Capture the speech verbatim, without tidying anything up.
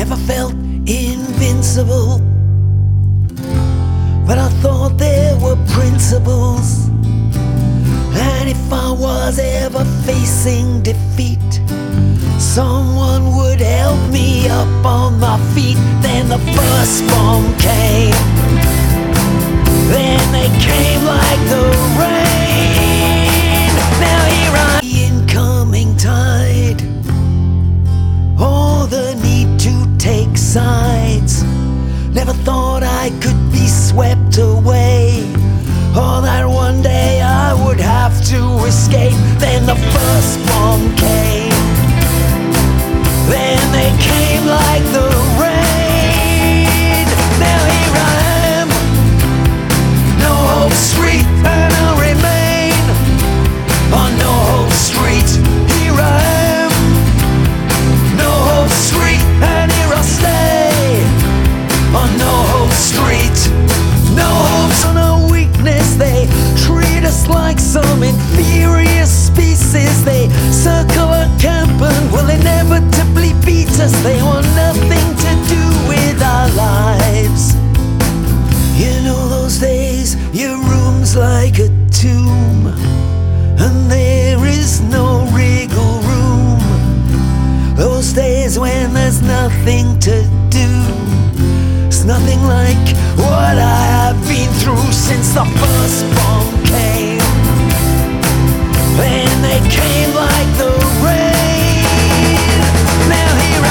Never felt invincible, but I thought there were principles. And if I was ever facing defeat, someone would help me up on my feet. Then the first bomb came, then they came like the rain. Now here I am, the incoming tide, or the need to take sides. Never thought I could be swept away, or that one day I would have to escape. Then the first bomb came, then they came like the rain. Now here I am, No Hope Street, and I'll remain on No Hope Street. Here I am, No Hope Street, and here I'll stay on No Hope Street. No hope's on our weakness, they treat us like some inferior species. They circle our camp and will inevitably beat us. They want nothing to do with our lives. You know those days, your room's like a tomb, and there is no wriggle room. Those days when there's nothing to do. It's nothing like what I have been through since the first bomb came. Then they came like the rain. Now here